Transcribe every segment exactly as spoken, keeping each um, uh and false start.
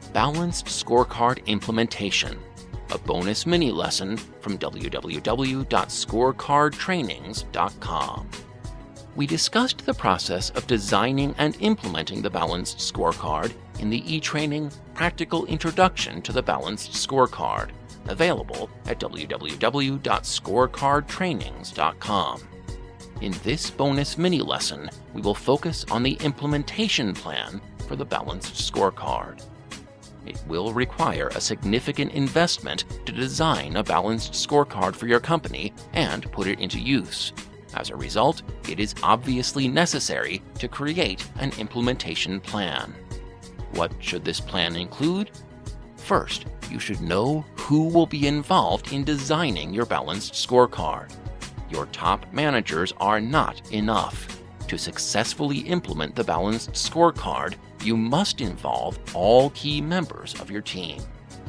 Balanced Scorecard Implementation, a bonus mini lesson from w w w dot scorecard trainings dot com. We discussed the process of designing and implementing the Balanced Scorecard in the e-training Practical Introduction to the Balanced Scorecard, available at w w w dot scorecard trainings dot com. In this bonus mini lesson, we will focus on the implementation plan for the Balanced Scorecard. It will require a significant investment to design a balanced scorecard for your company and put it into use. As a result, it is obviously necessary to create an implementation plan. What should this plan include? First, you should know who will be involved in designing your balanced scorecard. Your top managers are not enough. To successfully implement the balanced scorecard, you must involve all key members of your team.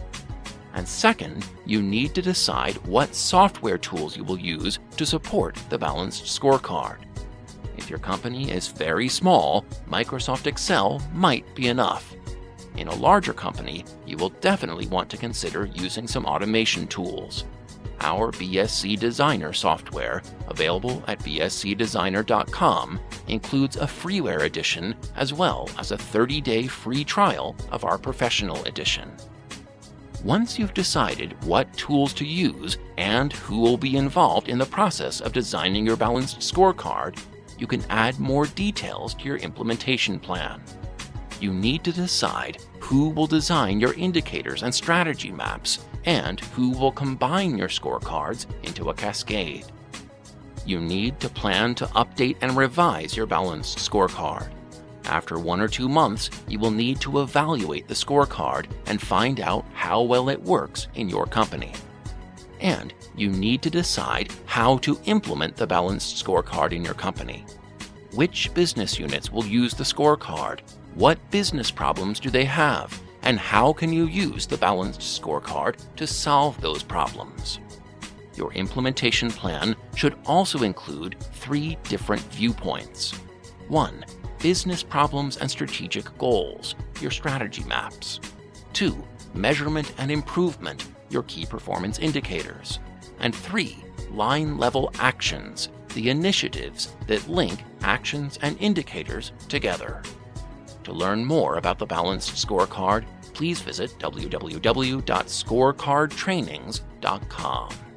And second, you need to decide what software tools you will use to support the balanced scorecard. If your company is very small, Microsoft Excel might be enough. In a larger company, you will definitely want to consider using some automation tools. Our B S C Designer software, available at b s c designer dot com, includes a freeware edition as well as a thirty-day free trial of our professional edition. Once you've decided what tools to use and who will be involved in the process of designing your balanced scorecard, you can add more details to your implementation plan. You need to decide who will design your indicators and strategy maps and who will combine your scorecards into a cascade. You need to plan to update and revise your balanced scorecard. After one or two months, you will need to evaluate the scorecard and find out how well it works in your company. And you need to decide how to implement the balanced scorecard in your company. Which business units will use the scorecard? What business problems do they have? And how can you use the balanced scorecard to solve those problems? Your implementation plan should also include three different viewpoints. One, business problems and strategic goals, your strategy maps. Two, measurement and improvement, your key performance indicators. And three, line-level actions, the initiatives that link actions and indicators together. To learn more about the Balanced Scorecard, please visit w w w dot scorecard trainings dot com.